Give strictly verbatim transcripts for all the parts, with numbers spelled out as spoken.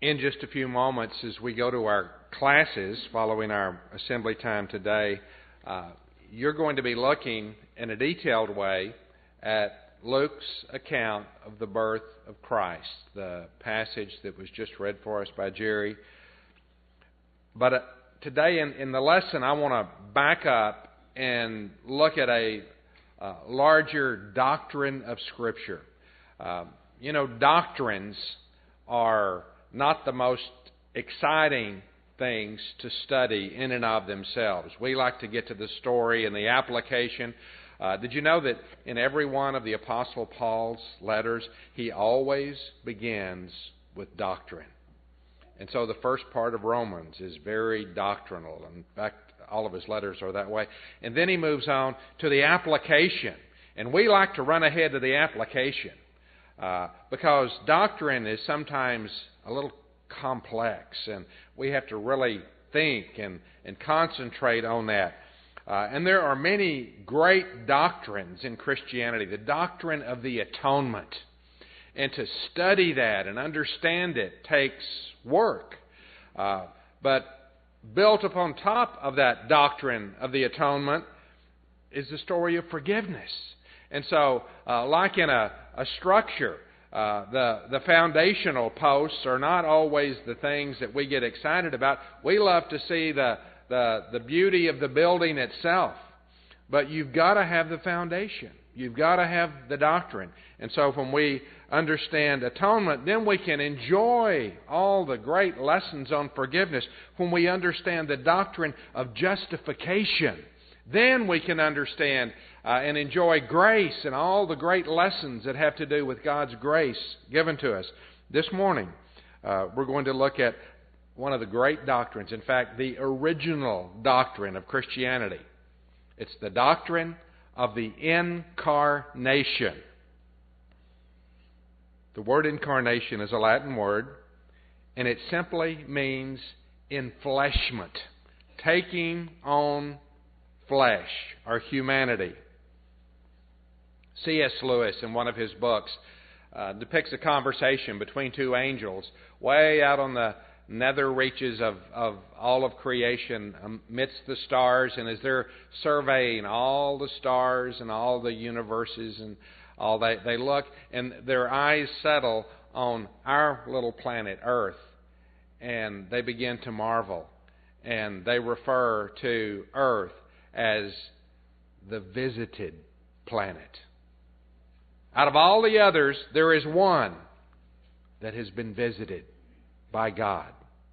in just a few moments, as we go to our classes following our assembly time today, uh, you're going to be looking in a detailed way at Luke's account of the birth of Christ, the passage that was just read for us by Jerry. But uh, today in, in the lesson, I want to back up and look at a uh, larger doctrine of Scripture. Uh, you know, doctrines are not the most exciting things to study in and of themselves. We like to get to the story and the application. Uh, did you know that in every one of the Apostle Paul's letters, he always begins with doctrine? And so the first part of Romans is very doctrinal. In fact, all of his letters are that way. And then he moves on to the application. And we like to run ahead to the application uh, because doctrine is sometimes a little complex, and we have to really think and, and concentrate on that. Uh, and there are many great doctrines in Christianity. The doctrine of the atonement. And to study that and understand it takes work. Uh, but built upon top of that doctrine of the atonement is the story of forgiveness. And so, uh, like in a, a structure, Uh, the, the foundational posts are not always the things that we get excited about. We love to see the, the, the beauty of the building itself. But you've got to have the foundation. You've got to have the doctrine. And so when we understand atonement, then we can enjoy all the great lessons on forgiveness. When we understand the doctrine of justification, then we can understand uh, and enjoy grace and all the great lessons that have to do with God's grace given to us. This morning, uh, we're going to look at one of the great doctrines. In fact, the original doctrine of Christianity. It's the doctrine of the incarnation. The word incarnation is a Latin word, and it simply means enfleshment, taking on flesh or humanity. C S Lewis, in one of his books, uh, depicts a conversation between two angels way out on the nether reaches of, of all of creation amidst the stars. And as they're surveying all the stars and all the universes and all that, they look and their eyes settle on our little planet, Earth. And they begin to marvel. And they refer to Earth as the visited planet. Out of all the others, there is one that has been visited by God.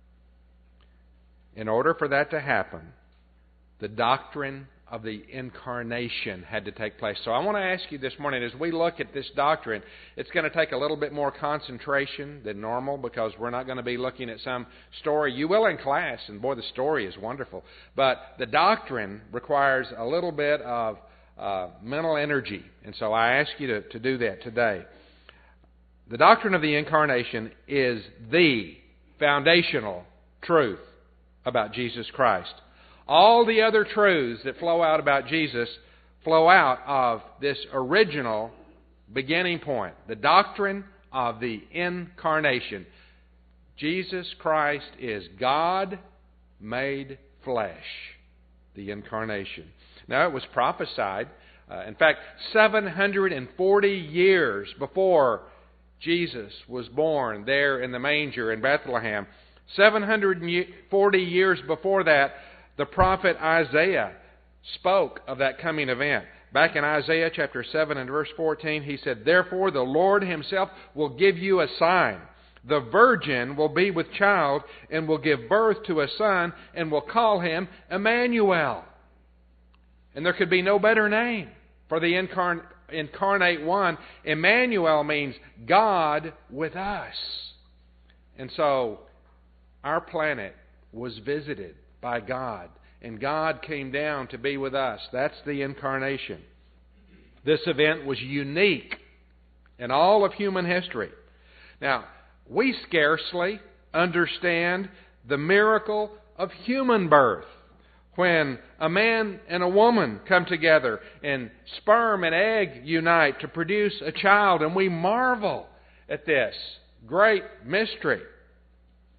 In order for that to happen, the doctrine of the incarnation had to take place. So I want to ask you this morning, as we look at this doctrine, it's going to take a little bit more concentration than normal because we're not going to be looking at some story. You will in class, and boy, the story is wonderful. But the doctrine requires a little bit of uh, mental energy. And so I ask you to, to do that today. The doctrine of the incarnation is the foundational truth about Jesus Christ. All the other truths that flow out about Jesus flow out of this original beginning point, the doctrine of the incarnation. Jesus Christ is God made flesh, the incarnation. Now, it was prophesied, uh, in fact, seven hundred forty years before Jesus was born there in the manger in Bethlehem. seven hundred forty years before that, the prophet Isaiah spoke of that coming event. Back in Isaiah chapter seven and verse fourteen, he said, "Therefore the Lord Himself will give you a sign. The virgin will be with child and will give birth to a son and will call him Emmanuel." And there could be no better name for the incarn- incarnate one. Emmanuel means God with us. And so our planet was visited by God, and God came down to be with us. That's the incarnation. This event was unique in all of human history. Now, we scarcely understand the miracle of human birth. When a man and a woman come together and sperm and egg unite to produce a child, and we marvel at this great mystery.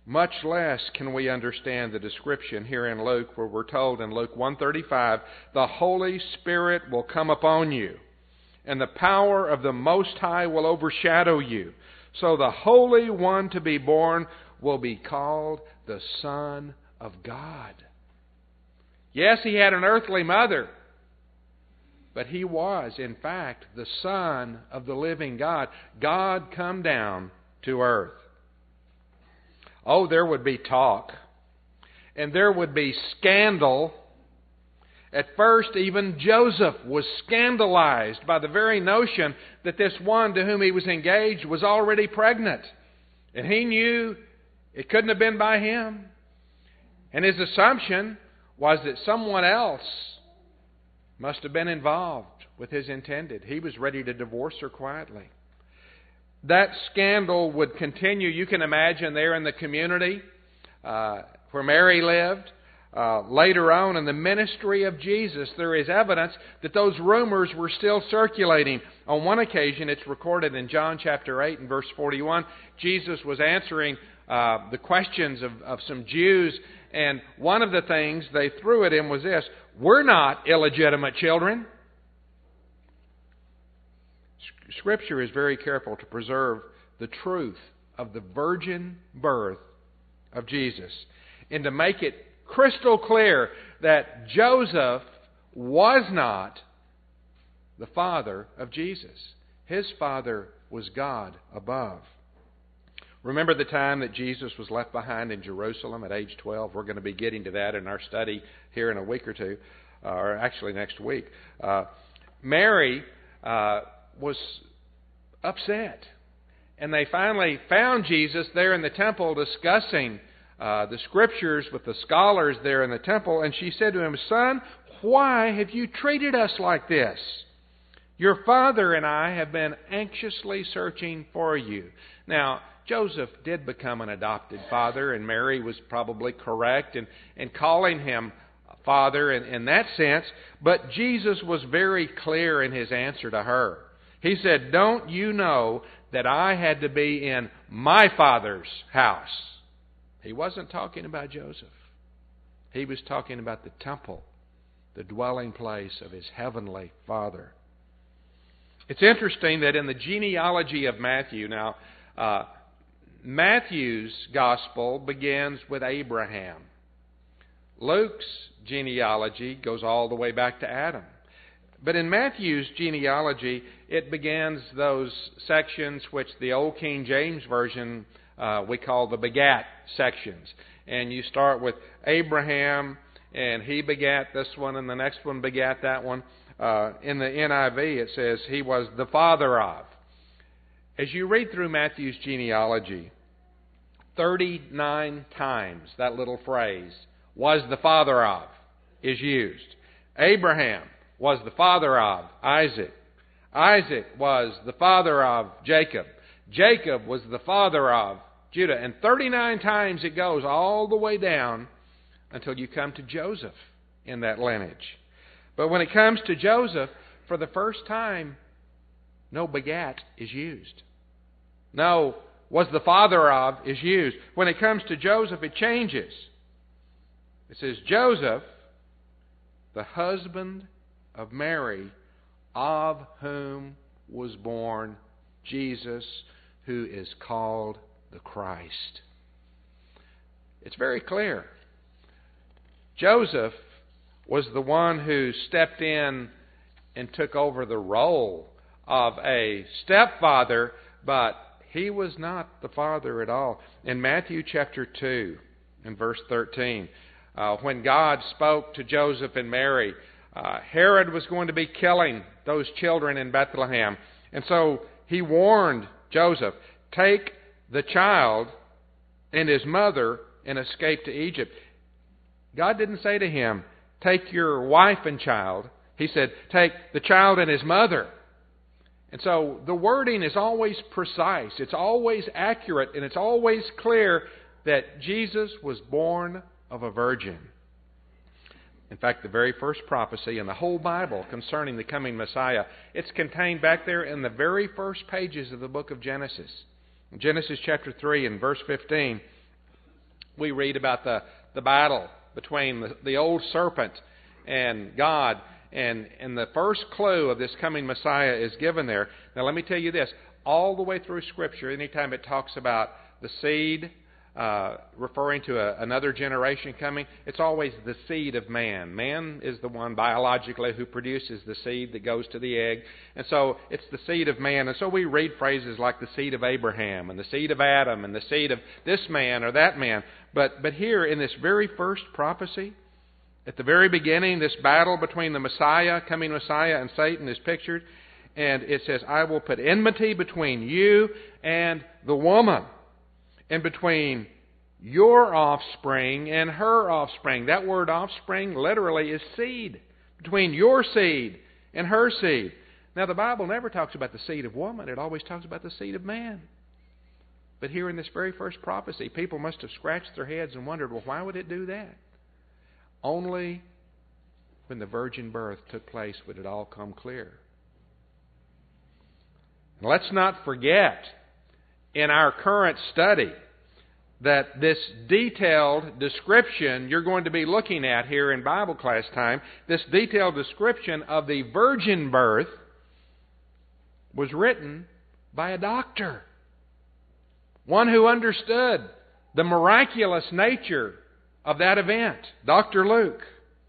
much less can we understand the description here in Luke, where we're told in Luke one thirty-five, the Holy Spirit will come upon you, and the power of the Most High will overshadow you. So the Holy One to be born will be called the Son of God. Yes, he had an earthly mother, but he was, in fact, the Son of the living God. God come down to earth. Oh, there would be talk, and there would be scandal. At first, even Joseph was scandalized by the very notion that this one to whom he was engaged was already pregnant. And he knew it couldn't have been by him. And his assumption was that someone else must have been involved with his intended. He was ready to divorce her quietly. That scandal would continue. You can imagine there in the community uh, where Mary lived. Uh, later on in the ministry of Jesus, there is evidence that those rumors were still circulating. On one occasion, it's recorded in John chapter eight and verse forty-one, Jesus was answering uh, the questions of, of some Jews, and one of the things they threw at him was this: we're not illegitimate children. Scripture is very careful to preserve the truth of the virgin birth of Jesus, and to make it crystal clear that Joseph was not the father of Jesus. His father was God above. Remember the time that Jesus was left behind in Jerusalem at age twelve? We're going to be getting to that in our study here in a week or two, uh, or actually next week. Uh, Mary uh, was upset. And they finally found Jesus there in the temple discussing uh, the Scriptures with the scholars there in the temple. And she said to him, "Son, why have you treated us like this? Your father and I have been anxiously searching for you." Now, Joseph did become an adopted father, and Mary was probably correct in, in calling him father in, in that sense. But Jesus was very clear in his answer to her. He said, "Don't you know that I had to be in my Father's house?" He wasn't talking about Joseph. He was talking about the temple, the dwelling place of his heavenly Father. It's interesting that in the genealogy of Matthew, now, uh, Matthew's gospel begins with Abraham. Luke's genealogy goes all the way back to Adam. But in Matthew's genealogy, it begins those sections which the Old King James Version uh, we call the begat sections. And you start with Abraham, and he begat this one, and the next one begat that one. Uh, in the N I V, it says he was the father of. As you read through Matthew's genealogy, thirty-nine times that little phrase, "was the father of," is used. Abraham was the father of Isaac. Isaac was the father of Jacob. Jacob was the father of Judah. And thirty-nine times it goes all the way down until you come to Joseph in that lineage. But when it comes to Joseph, for the first time, no begat is used. No was the father of is used. When it comes to Joseph, it changes. It says, Joseph, the husband of Mary, of whom was born Jesus, who is called the Christ. It's very clear. Joseph was the one who stepped in and took over the role of a stepfather, but he was not the father at all. In Matthew chapter two, in verse thirteen, uh, when God spoke to Joseph and Mary, Uh, Herod was going to be killing those children in Bethlehem. And so he warned Joseph, "Take the child and his mother and escape to Egypt." God didn't say to him, "Take your wife and child." He said, "Take the child and his mother." And so the wording is always precise. It's always accurate, and it's always clear that Jesus was born of a virgin. In fact, the very first prophecy in the whole Bible concerning the coming Messiah, it's contained back there in the very first pages of the book of Genesis. In Genesis chapter three and verse fifteen, we read about the, the battle between the, the old serpent and God. And, and the first clue of this coming Messiah is given there. Now let me tell you this. All the way through Scripture, anytime it talks about the seed, uh, referring to a, another generation coming, it's always the seed of man. Man is the one biologically who produces the seed that goes to the egg. And so it's the seed of man. And so we read phrases like the seed of Abraham and the seed of Adam and the seed of this man or that man. But, but here in this very first prophecy, at the very beginning, this battle between the Messiah, coming Messiah, and Satan is pictured. And it says, I will put enmity between you and the woman, and between your offspring and her offspring. That word offspring literally is seed. Between your seed and her seed. Now the Bible never talks about the seed of woman. It always talks about the seed of man. But here in this very first prophecy, people must have scratched their heads and wondered, well, why would it do that? Only when the virgin birth took place would it all come clear. Let's not forget in our current study that this detailed description you're going to be looking at here in Bible class time, this detailed description of the virgin birth was written by a doctor. One who understood the miraculous nature of that event, Doctor Luke.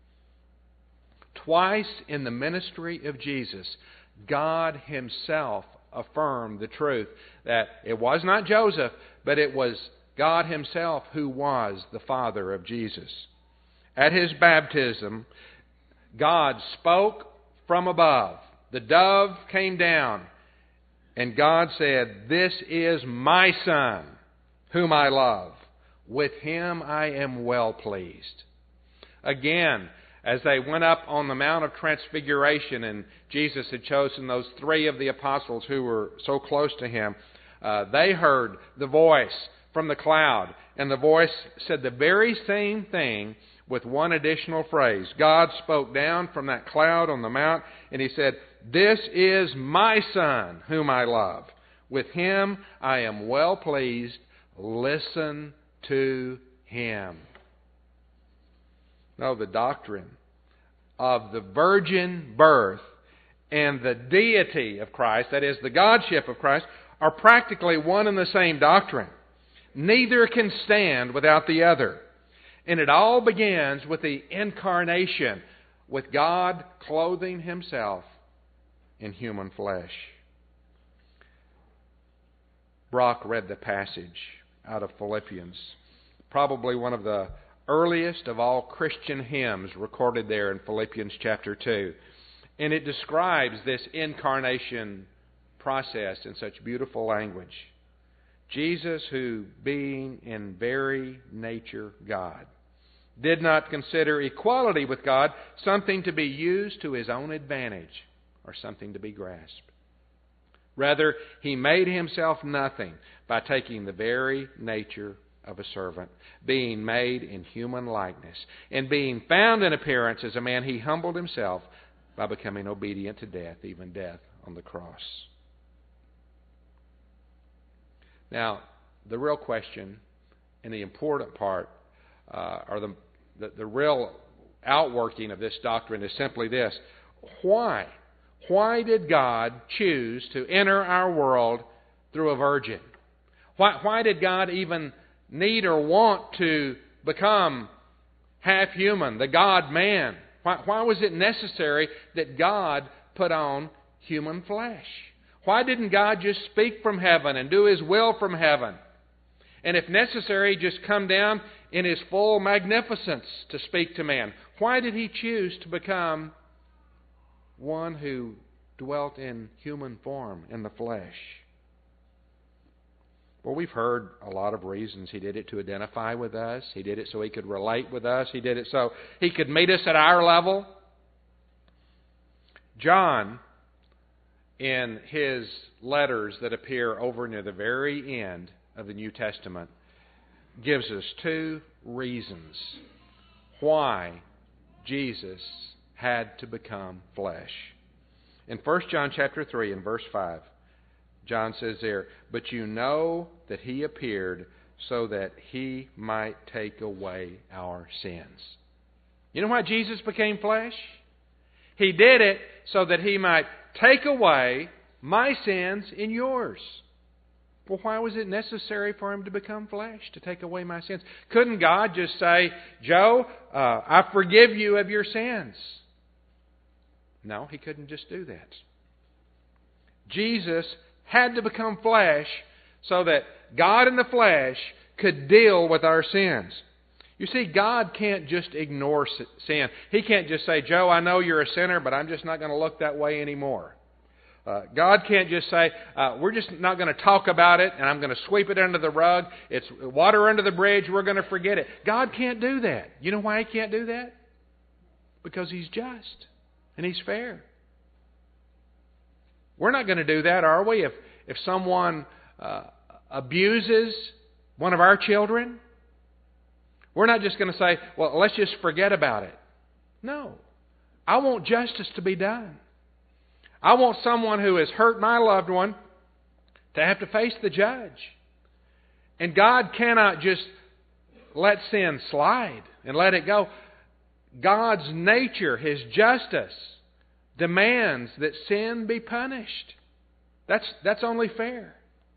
Twice in the ministry of Jesus, God Himself affirmed the truth that it was not Joseph, but it was God Himself who was the Father of Jesus. At His baptism, God spoke from above. The dove came down, and God said, "This is my Son, whom I love. With Him I am well pleased." Again, as they went up on the Mount of Transfiguration, and Jesus had chosen those three of the apostles who were so close to Him, uh, they heard the voice from the cloud. And the voice said the very same thing with one additional phrase. God spoke down from that cloud on the mount, and He said, "This is my Son, whom I love. With Him I am well pleased. Listen to Him." No, the doctrine of the virgin birth and the deity of Christ, that is, the Godship of Christ, are practically one and the same doctrine. Neither can stand without the other. And it all begins with the incarnation, with God clothing Himself in human flesh. Brock read the passage out of Philippians, probably one of the earliest of all Christian hymns recorded there in Philippians chapter two. And it describes this incarnation process in such beautiful language. Jesus, who being in very nature God, did not consider equality with God something to be used to His own advantage or something to be grasped. Rather, He made Himself nothing by taking the very nature of a servant, being made in human likeness, and being found in appearance as a man, He humbled Himself by becoming obedient to death, even death on the cross. Now, the real question and the important part, uh, or the, the the real outworking of this doctrine is simply this: why? Why did God choose to enter our world through a virgin? Why, why did God even need or want to become half human, the God-man? Why, why was it necessary that God put on human flesh? Why didn't God just speak from heaven and do His will from heaven? And if necessary, just come down in His full magnificence to speak to man? Why did He choose to become one who dwelt in human form in the flesh? Well, we've heard a lot of reasons. He did it to identify with us. He did it so He could relate with us. He did it so He could meet us at our level. John, in his letters that appear over near the very end of the New Testament, gives us two reasons why Jesus had to become flesh. In First John chapter three and verse five, John says there, but you know that He appeared so that He might take away our sins. You know why Jesus became flesh? He did it so that He might take away my sins and yours. Well, why was it necessary for Him to become flesh, to take away my sins? Couldn't God just say, Joe, uh, I forgive you of your sins? No, He couldn't just do that. Jesus had to become flesh so that God in the flesh could deal with our sins. You see, God can't just ignore sin. He can't just say, Joe, I know you're a sinner, but I'm just not going to look that way anymore. Uh, God can't just say, uh, we're just not going to talk about it and I'm going to sweep it under the rug. It's water under the bridge. We're going to forget it. God can't do that. You know why He can't do that? Because He's just and He's fair. We're not going to do that, are we? If, if someone uh, abuses one of our children, we're not just going to say, well, let's just forget about it. No. I want justice to be done. I want someone who has hurt my loved one to have to face the judge. And God cannot just let sin slide and let it go. God's nature, His justice, demands that sin be punished. That's, that's only fair.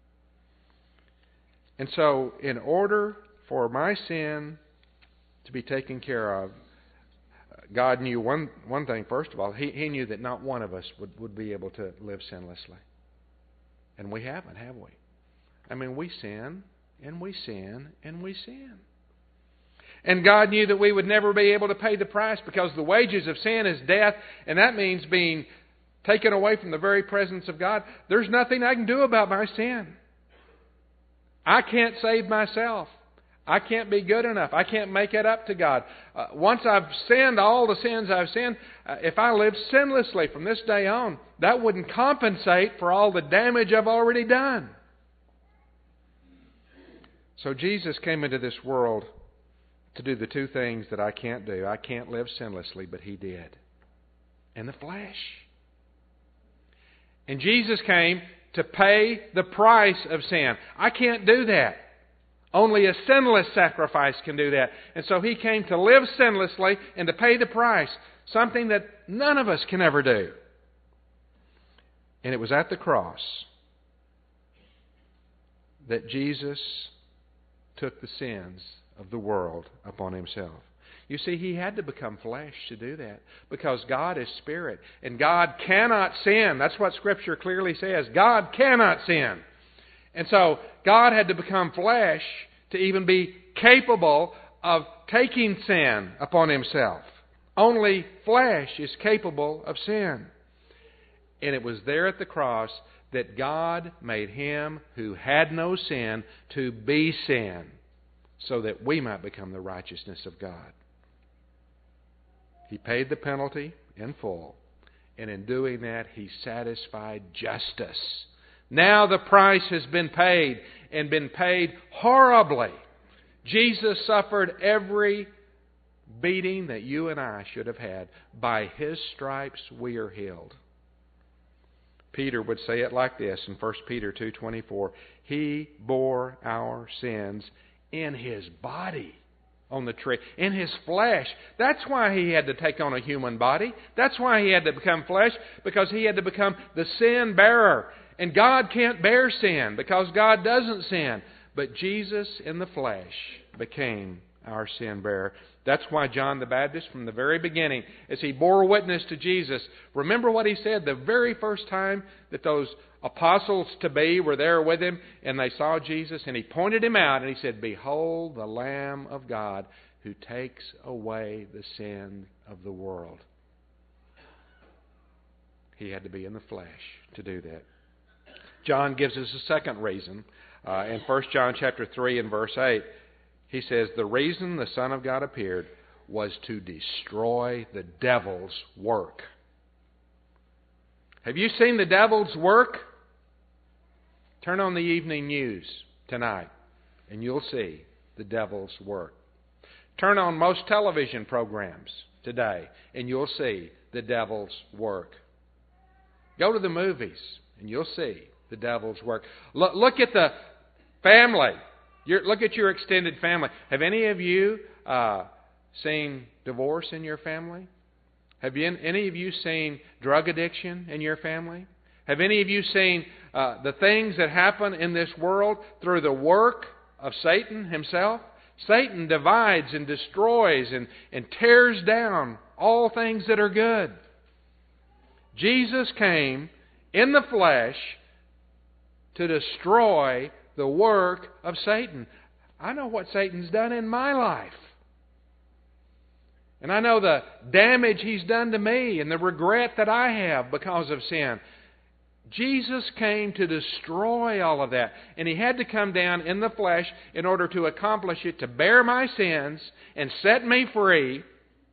And so, in order for my sin to be taken care of, God knew one, one thing, first of all. He, he knew that not one of us would, would be able to live sinlessly. And we haven't, have we? I mean, we sin, and we sin, and we sin. And God knew that we would never be able to pay the price because the wages of sin is death, and that means being taken away from the very presence of God. There's nothing I can do about my sin. I can't save myself. I can't be good enough. I can't make it up to God. Uh, once I've sinned all the sins I've sinned, uh, if I live sinlessly from this day on, that wouldn't compensate for all the damage I've already done. So Jesus came into this world to do the two things that I can't do. I can't live sinlessly, but He did. In the flesh. And Jesus came to pay the price of sin. I can't do that. Only a sinless sacrifice can do that. And so He came to live sinlessly and to pay the price. Something that none of us can ever do. And it was at the cross that Jesus took the sins of the world upon Himself. You see, He had to become flesh to do that because God is spirit and God cannot sin. That's what Scripture clearly says. God cannot sin. And so God had to become flesh to even be capable of taking sin upon Himself. Only flesh is capable of sin. And it was there at the cross that God made Him who had no sin to be sin, so that we might become the righteousness of God. He paid the penalty in full, and in doing that, He satisfied justice. Now the price has been paid, and been paid horribly. Jesus suffered every beating that you and I should have had. By His stripes we are healed. Peter would say it like this in First Peter two twenty-four. He bore our sins in His body on the tree, in His flesh. That's why He had to take on a human body. That's why He had to become flesh, because He had to become the sin bearer. And God can't bear sin because God doesn't sin. But Jesus in the flesh became our sin bearer. That's why John the Baptist, from the very beginning, as he bore witness to Jesus, remember what he said the very first time that those apostles to be were there with him and they saw Jesus, and he pointed Him out and he said, "Behold the Lamb of God who takes away the sin of the world." He had to be in the flesh to do that. John gives us a second reason. Uh, in First John chapter three and verse eight, he says, the reason the Son of God appeared was to destroy the devil's work. Have you seen the devil's work? Turn on the evening news tonight, and you'll see the devil's work. Turn on most television programs today, and you'll see the devil's work. Go to the movies, and you'll see the devil's work. Look, look at the family. Your, look at your extended family. Have any of you uh, seen divorce in your family? Have you, any of you seen drug addiction in your family? Have any of you seen uh, the things that happen in this world through the work of Satan himself? Satan divides and destroys and, and tears down all things that are good. Jesus came in the flesh to destroy the work of Satan. I know what Satan's done in my life. And I know the damage he's done to me and the regret that I have because of sin. Jesus came to destroy all of that. And He had to come down in the flesh in order to accomplish it, to bear my sins and set me free.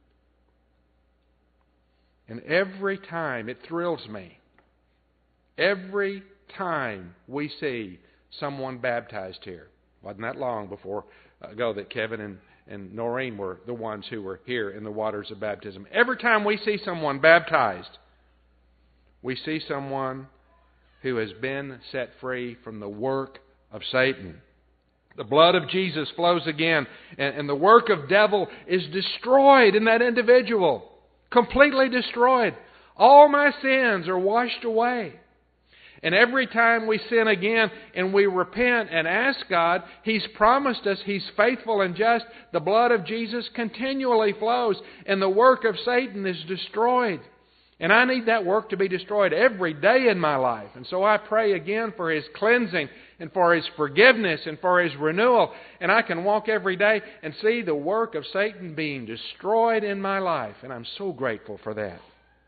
And every time, it thrills me. Every time we see someone baptized here. Wasn't that long before ago that Kevin and, and Noreen were the ones who were here in the waters of baptism. Every time we see someone baptized, we see someone who has been set free from the work of Satan. The blood of Jesus flows again, and, and the work of devil is destroyed in that individual. Completely destroyed. All my sins are washed away. And every time we sin again and we repent and ask God, He's promised us He's faithful and just. The blood of Jesus continually flows and the work of Satan is destroyed. And I need that work to be destroyed every day in my life. And so I pray again for His cleansing and for His forgiveness and for His renewal. And I can walk every day and see the work of Satan being destroyed in my life. And I'm so grateful for that.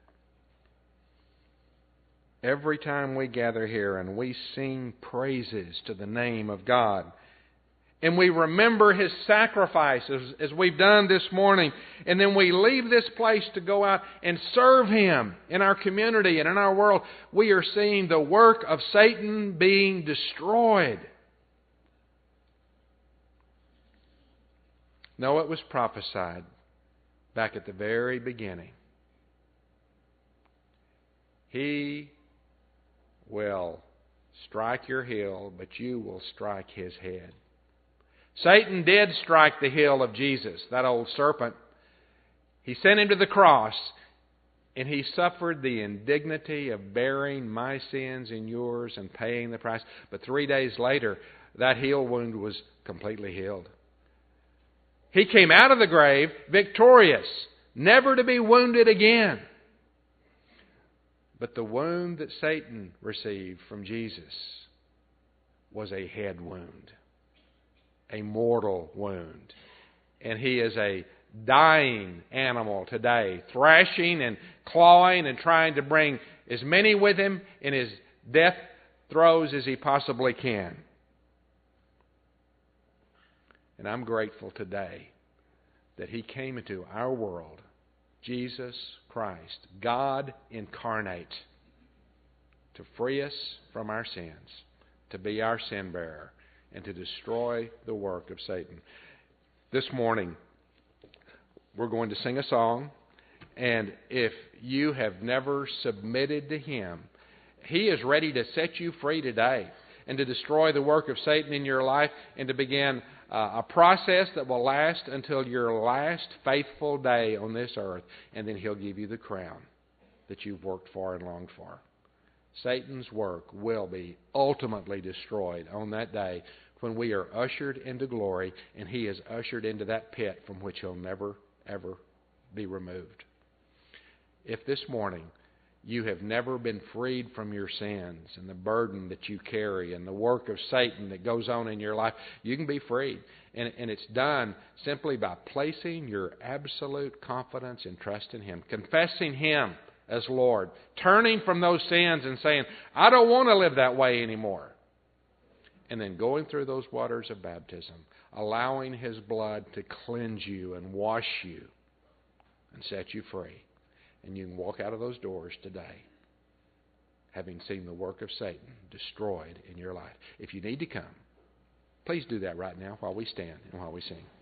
Every time we gather here and we sing praises to the name of God, and we remember His sacrifices as we've done this morning, and then we leave this place to go out and serve Him in our community and in our world, we are seeing the work of Satan being destroyed. No, it was prophesied back at the very beginning. He will strike your heel, but you will strike his head. Satan did strike the heel of Jesus, that old serpent. He sent him to the cross, and he suffered the indignity of bearing my sins and yours and paying the price. But three days later, that heel wound was completely healed. He came out of the grave victorious, never to be wounded again. But the wound that Satan received from Jesus was a head wound, a mortal wound. And he is a dying animal today, thrashing and clawing and trying to bring as many with him in his death throes as he possibly can. And I'm grateful today that He came into our world, Jesus Christ, God incarnate, to free us from our sins, to be our sin bearer, and to destroy the work of Satan. This morning, we're going to sing a song, and if you have never submitted to Him, He is ready to set you free today and to destroy the work of Satan in your life and to begin uh, a process that will last until your last faithful day on this earth, and then He'll give you the crown that you've worked for and longed for. Satan's work will be ultimately destroyed on that day when we are ushered into glory and he is ushered into that pit from which he'll never, ever be removed. If this morning you have never been freed from your sins and the burden that you carry and the work of Satan that goes on in your life, you can be freed. And, and it's done simply by placing your absolute confidence and trust in Him, confessing Him as Lord, turning from those sins and saying, I don't want to live that way anymore. And then going through those waters of baptism, allowing His blood to cleanse you and wash you and set you free. And you can walk out of those doors today having seen the work of Satan destroyed in your life. If you need to come, please do that right now while we stand and while we sing.